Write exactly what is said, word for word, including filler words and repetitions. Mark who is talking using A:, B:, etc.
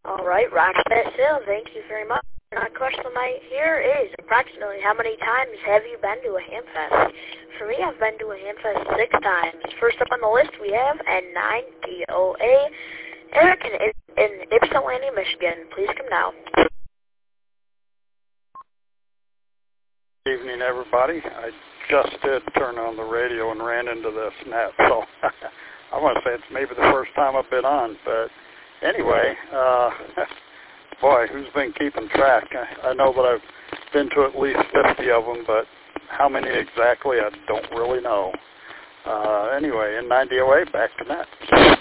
A: All right, Rockstar Sales, thank you very much. My question tonight here is approximately how many times have you been to a Hamfest? For me, I've been to a Hamfest six times. First up on the list, we have N nine D O A. Eric in, in Ypsilanti, Michigan. Please come now.
B: Good evening, everybody. I just did turn on the radio and ran into this net, so I want to say it's maybe the first time I've been on, but anyway, uh, boy, who's been keeping track? I, I know that I've been to at least fifty of them, but how many exactly, I don't really know. Uh, anyway, in ninety oh eight, back to net.